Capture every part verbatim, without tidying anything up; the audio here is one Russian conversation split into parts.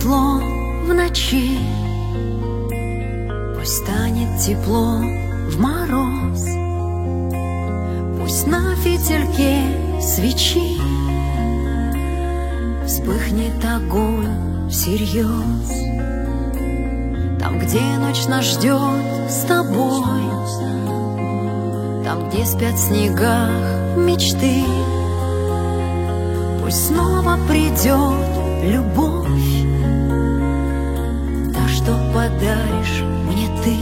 светло в ночи, пусть станет тепло в мороз, пусть на фитильке свечи вспыхнет огонь всерьез. Там, где ночь нас ждет с тобой, там, где спят в снегах мечты, пусть снова придет любовь, та, что подаришь мне ты.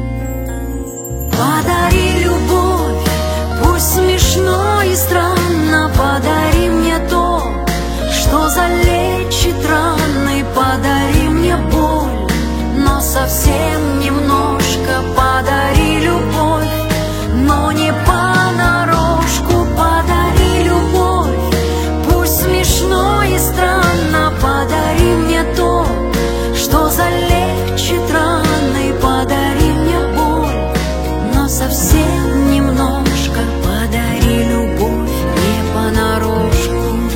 Подари любовь, пусть смешно и странно, подари мне то, что залечит раны, подари мне боль, но совсем немножко. Подари любовь, но не понарошку. Подари любовь, пусть смешно и странно, подари мне то, что залечит раны, подари мне боль, но совсем немножко. Подари любовь, не понарошку.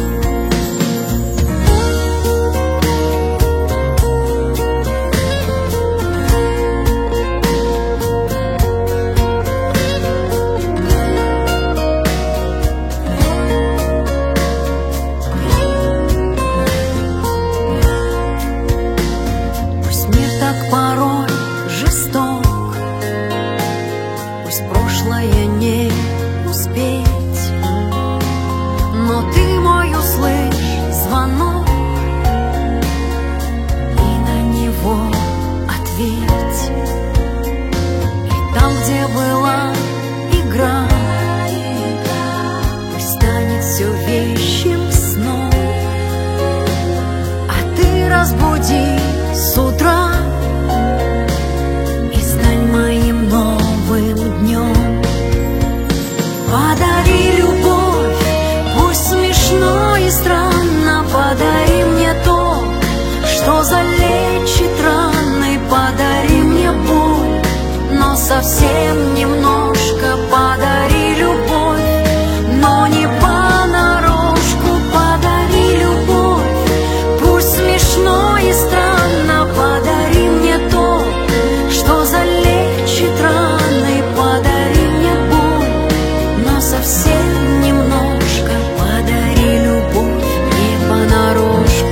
Порой жесток, пусть прошлое не успеть, но ты мой услышь звонок и на него ответь. И там, где была игра, пусть станет все вещим сном, а ты разбуди с утра моим новым днем. Подари любовь, пусть смешно и странно, подари мне то, что залечит раны, подари мне боль, но совсем немножко. Подари любовь, но не понарошку. Подари любовь, пусть смешно и странно, подари мне то, что залечит раны, подари мне боль, но совсем немножко. Подари любовь, не понарошку.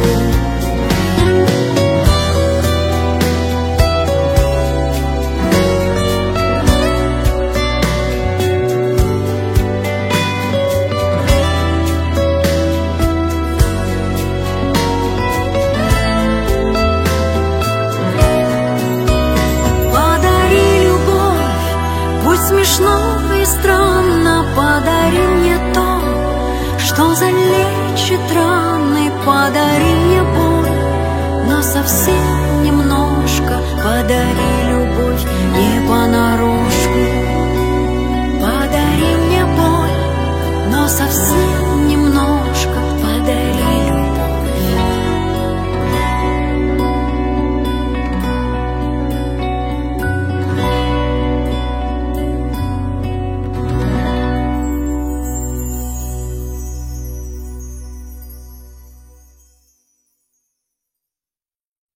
Смешно и странно, подари мне то, что залечит раны, подари мне боль, но совсем немножко. Подари любовь, не понарошку.